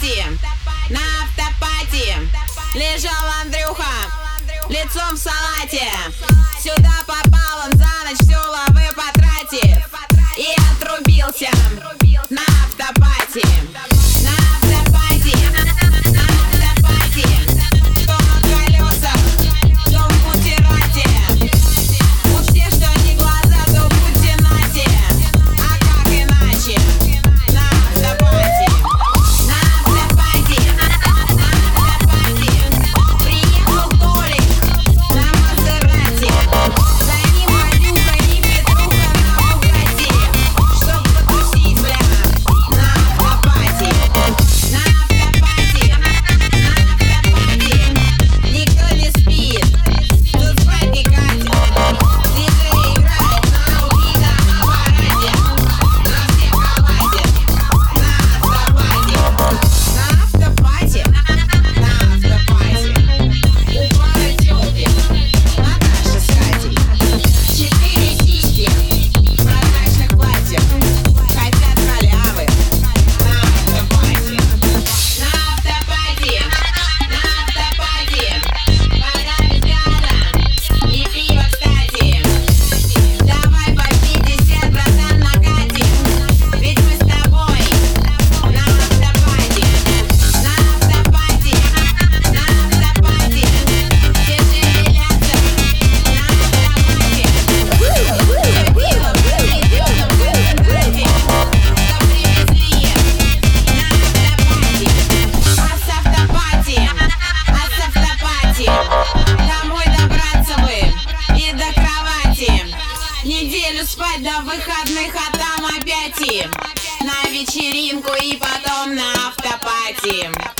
автопати, на автопати лежал Андрюха лицом в салате. Сюда попал он за ночь, всю лавы потратив, и отрубился на автопати. На автопати, на автопати, что на колесах, что в бутерате. У всех, что не глаза, то будьте нате. А как иначе? На автопати, на автопати, на автопати приехал Толик на Мазерати. За ним Алюха и Петруха на Бугатти, чтоб потусить, бля, на автопати. На автопати, на автопати никто не спит, тут спать не катит. Диджей играет на аудио аппарате, на всех хватит. На автопати, на автопати у пары тёлки Наташа с Катей. 4 сиськи в прозрачных платьях хотят халявы. На автопати, на автопати, на автопати вода без газа и пиво, кстати. Давай по 50, братан, накатим, ведь мы с тобой на автопати. На автопати, на автопати все шевелятся. На автопати все пиво в определенном концентрате, что привезли. На автопати, а с автопати, а с автопати домой добраться бы и до кровати. Неделю спать до выходных, а там опять и на вечеринку и потом на автопати.